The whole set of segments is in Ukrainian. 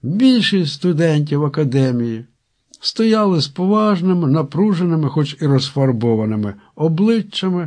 Більшість студентів академії стояли з поважними, напруженими, хоч і розфарбованими обличчями,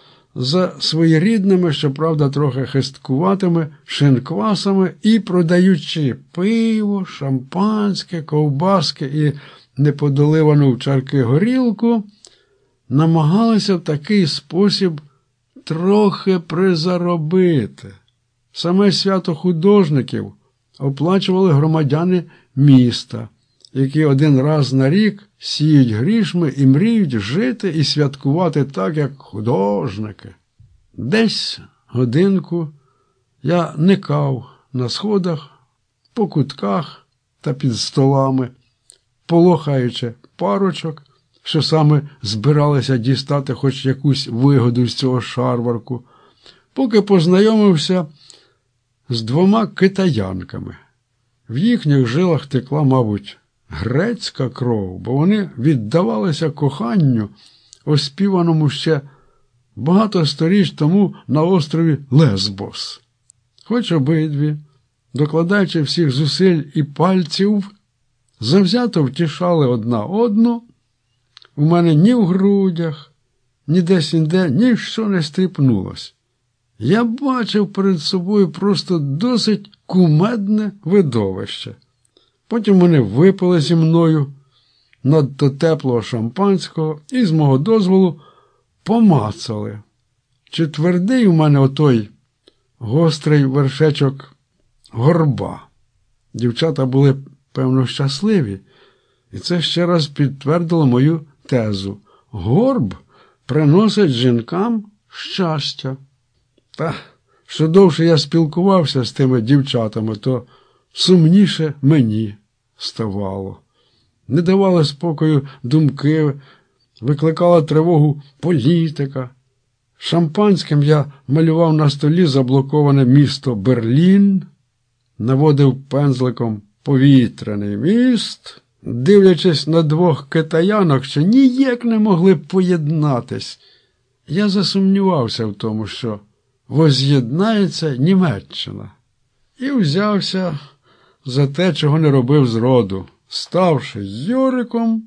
за своєрідними, щоправда, трохи хисткуватими шинквасами і продаючи пиво, шампанське, ковбаски і неподоливану в чарки горілку, намагалися в такий спосіб трохи призаробити. Саме свято художників оплачували громадяни міста, які один раз на рік сіють грішми і мріють жити і святкувати так, як художники. Десь годинку я никав на сходах, по кутках та під столами, полохаючи парочок, що саме збиралися дістати хоч якусь вигоду з цього шарварку, поки познайомився з двома китаянками. В їхніх жилах текла, мабуть, грецька кров, бо вони віддавалися коханню, оспіваному ще багато сторіч тому на острові Лесбос. Хоч обидві, докладаючи всіх зусиль і пальців, завзято втішали одна одну, у мене ні в грудях, ні десь-інде ніщо не стріпнулось. Я бачив перед собою просто досить кумедне видовище. Потім вони випили зі мною надто теплого шампанського і, з мого дозволу, помацали. Чи твердий у мене отой гострий вершечок горба. Дівчата були, певно, щасливі, і це ще раз підтвердило мою тезу. Горб приносить жінкам щастя. Та, що довше я спілкувався з тими дівчатами, то сумніше мені ставало. Не давали спокою думки, викликала тривогу політика. Шампанським я малював на столі заблоковане місто Берлін, наводив пензликом повітряний міст, дивлячись на двох китаянок, що ніяк не могли поєднатись. Я засумнівався в тому, що воз'єднається Німеччина. І взявся за те, чого не робив зроду. Ставши Йориком,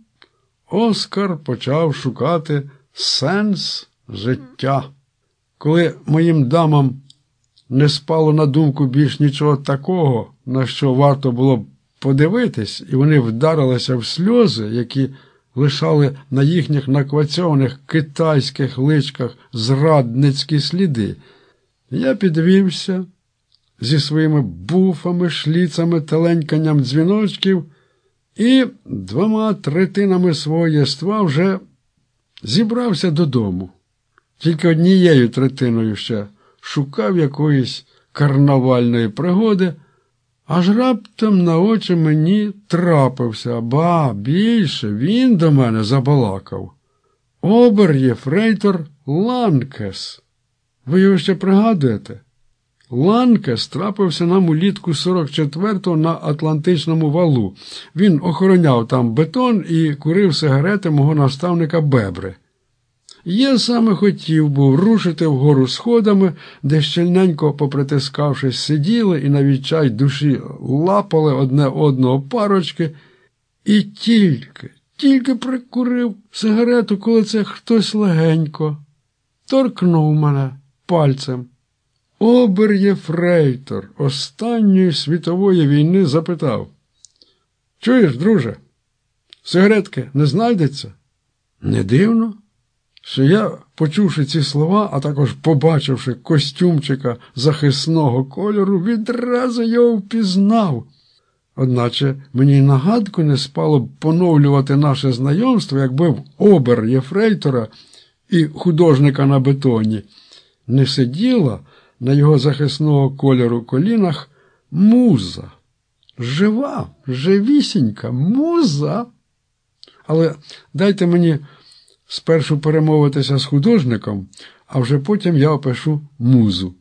Оскар почав шукати сенс життя. Коли моїм дамам не спало на думку більш нічого такого, на що варто було б подивитись, і вони вдарилися в сльози, які лишали на їхніх наквацьованих китайських личках зрадницькі сліди, я підвівся зі своїми буфами, шліцами, теленьканням дзвіночків і 2/3 свого єства вже зібрався додому. Тільки 1/3 ще шукав якоїсь карнавальної пригоди, аж раптом на очі мені трапився, більше, він до мене забалакав. Обер-єфрейтор Ланкес. Ви його ще пригадуєте? Ланкес трапився нам улітку 44-го на Атлантичному валу. Він охороняв там бетон і курив сигарети мого наставника Бебри. Я саме хотів був рушити вгору сходами, де щільненько попритискавшись сиділи і на відчай душі лапали одне одного парочки, і тільки прикурив сигарету, коли це хтось легенько торкнув мене пальцем. Обер-єфрейтор останньої світової війни запитав: «Чуєш, друже, сигаретки не знайдеться?» Не дивно, що я, почувши ці слова, а також побачивши костюмчика захисного кольору, відразу його впізнав. Одначе мені й на гадку не спало б поновлювати наше знайомство, якби в обер-єфрейтора і художника на бетоні не сиділа на його захисного кольору колінах муза. Жива, живісінька муза. Але дайте мені спершу перемовитися з художником, а вже потім я опишу музу.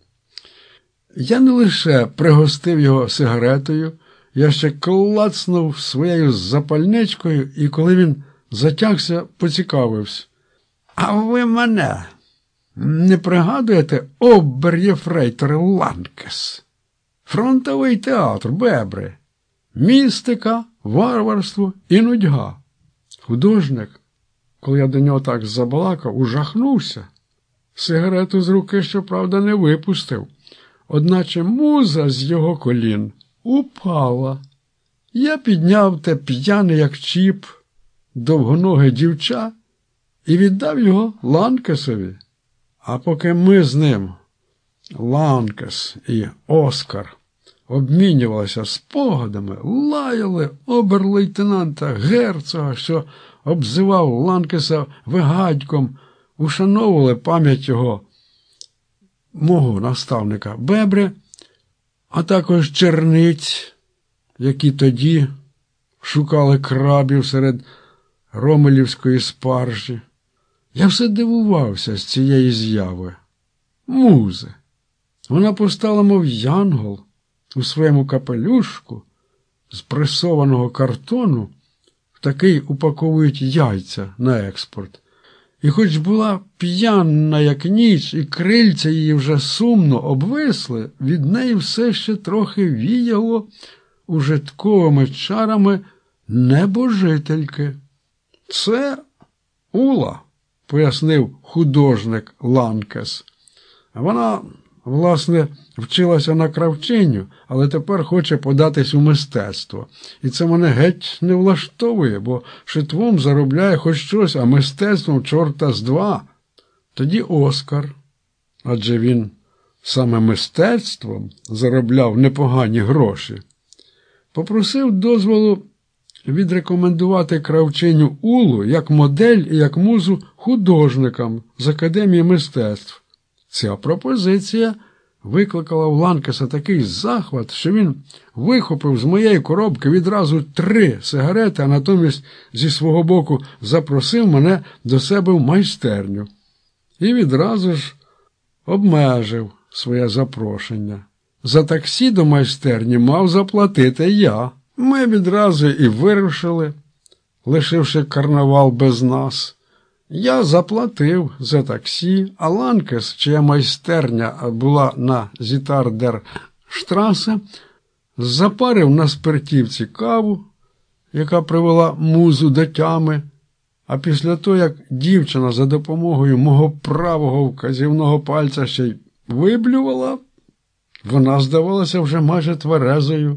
Я не лише пригостив його сигаретою, я ще клацнув своєю запальничкою, і коли він затягся, поцікавився: «А ви мене не пригадуєте, обер-єфрейтор Ланкес? Фронтовий театр, Бебри. Містика, варварство і нудьга. Художник, коли я до нього так забалакав, ужахнувся. Сигарету з руки, щоправда, не випустив. Одначе муза з його колін упала. Я підняв те п'яне, як чіп, довгоноге дівча і віддав його Ланкесові. А поки ми з ним, Ланкес і Оскар, обмінювалися спогадами, лаяли обер-лейтенанта Герцога, що обзивав Ланкеса вигадьком, ушановували пам'ять його, мого наставника Бебри, а також черниць, які тоді шукали крабів серед ромелівської спаржі. Я все дивувався з цієї зяви. Музи. Вона постала, мов янгол, у своєму капелюшку з пресованого картону, в такий упаковують яйця на експорт. І хоч була п'яна, як ніч, і крильця її вже сумно обвисли, від неї все ще трохи віяло ужитковими чарами небожительки. «Це Ула», – пояснив художник Ланкес. Вона, власне, вчилася на кравчиню, але тепер хоче податись у мистецтво. І це мене геть не влаштовує, бо шитвом заробляє хоч щось, а мистецтвом чорта з два. Тоді Оскар, адже він саме мистецтвом заробляв непогані гроші, попросив дозволу відрекомендувати кравчиню Улу як модель і як музу художникам з Академії мистецтв. Ця пропозиція викликала в Ланкеса такий захват, що він вихопив з моєї коробки відразу 3 сигарети, а натомість зі свого боку запросив мене до себе в майстерню. І відразу ж обмежив своє запрошення. За таксі до майстерні мав заплатити я. Ми відразу і вирушили, лишивши карнавал без нас. Я заплатив за таксі, а Ланкес, чия майстерня була на Зітардерштрасе, запарив на спиртівці каву, яка привела музу до тями, а після того, як дівчина за допомогою мого правого вказівного пальця ще й виблювала, вона здавалася вже майже тверезою.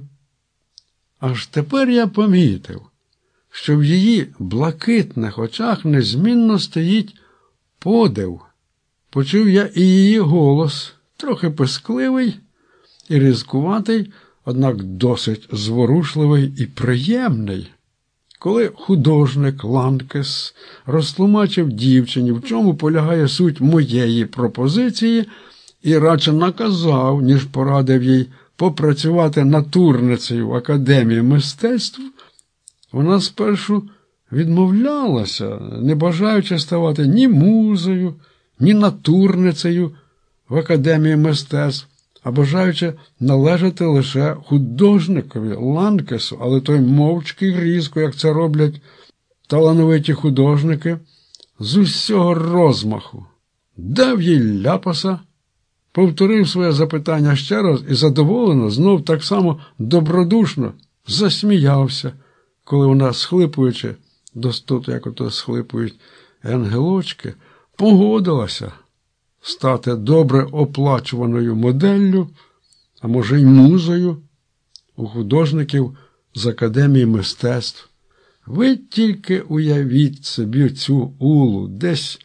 Аж тепер я помітив, що в її блакитних очах незмінно стоїть подив. Почув я і її голос, трохи пискливий і ризикуватий, однак досить зворушливий і приємний. Коли художник Ланкес розтлумачив дівчині, в чому полягає суть моєї пропозиції, і радше наказав, ніж порадив їй попрацювати натурницею в Академії мистецтв, вона спершу відмовлялася, не бажаючи ставати ні музою, ні натурницею в Академії мистецтв, а бажаючи належати лише художникові Ланкесу, але той мовчки й різко, як це роблять талановиті художники, з усього розмаху дав їй ляпаса, повторив своє запитання ще раз і задоволено, знов так само добродушно засміявся, коли вона, схлипуючи, достоту, як ото схлипують ангелочки, погодилася стати добре оплачуваною моделлю, а може й музою у художників з Академії мистецтв. Ви тільки уявіть собі цю Улу, десь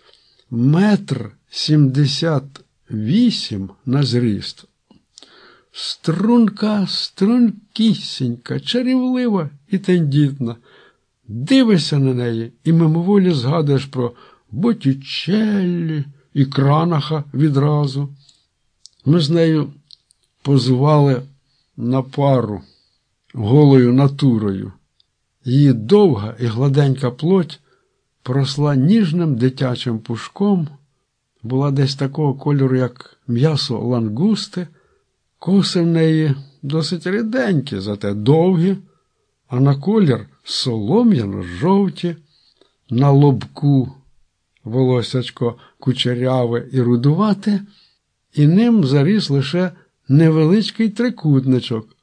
1,78 м на зріст. Струнка, стрункісінька, чарівлива і тендітна. Дивишся на неї і мимоволі згадуєш про Боттічеллі і Кранаха відразу. Ми з нею позували на пару голою натурою. Її довга і гладенька плоть поросла ніжним дитячим пушком, була десь такого кольору, як м'ясо лангусти, коси в неї досить ріденькі, зате довгі, а на колір солом'яно-жовті, на лобку волосячко кучеряве і рудувате, і ним заріс лише невеличкий трикутничок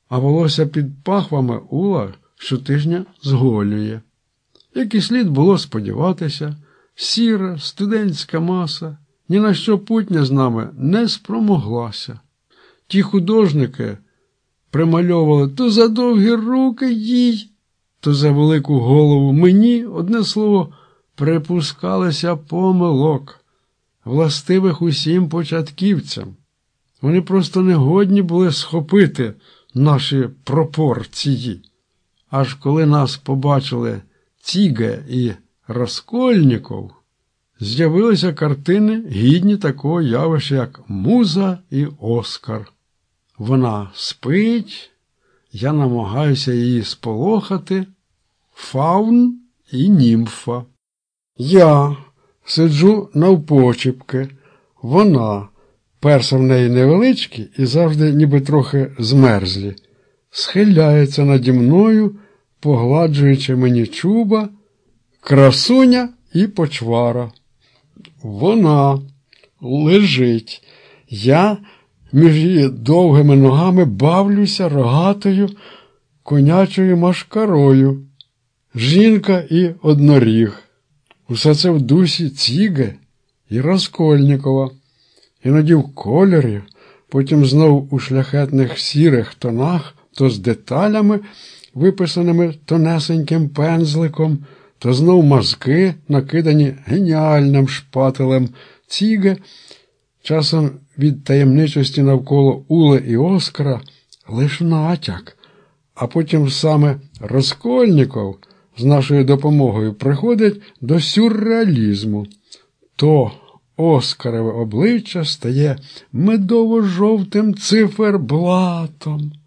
а волосся під пахвами Ула щотижня зголює. Як і слід було сподіватися, сіра студентська маса ні на що путня з нами не спромоглася. Ті художники примальовували то за довгі руки їй, то за велику голову мені, одне слово, припускалися помилок, властивих усім початківцям. Вони просто не годні були схопити наші пропорції. Аж коли нас побачили Ціге і Раскольніков, з'явилися картини, гідні такого явища, як «Муза» і «Оскар». Вона спить, я намагаюся її сполохати, фаун і німфа. Я сиджу навпочіпки, вона, перса в неї невеличкі і завжди ніби трохи змерзлі, схиляється наді мною, погладжуючи мені чуба, красуня і почвара. Вона лежить, я між її довгими ногами бавлюся рогатою конячою машкарою. Жінка і одноріг. Усе це в дусі Ціге і Раскольнікова. Іноді в кольорі, потім знов у шляхетних сірих тонах, то з деталями, виписаними тонесеньким пензликом, то знов мазки, накидані геніальним шпателем Ціге. Часом від таємничості навколо Ули і Оскара лиш натяк, а потім саме Раскольніков з нашою допомогою приходить до сюрреалізму. То Оскарове обличчя стає медово-жовтим циферблатом.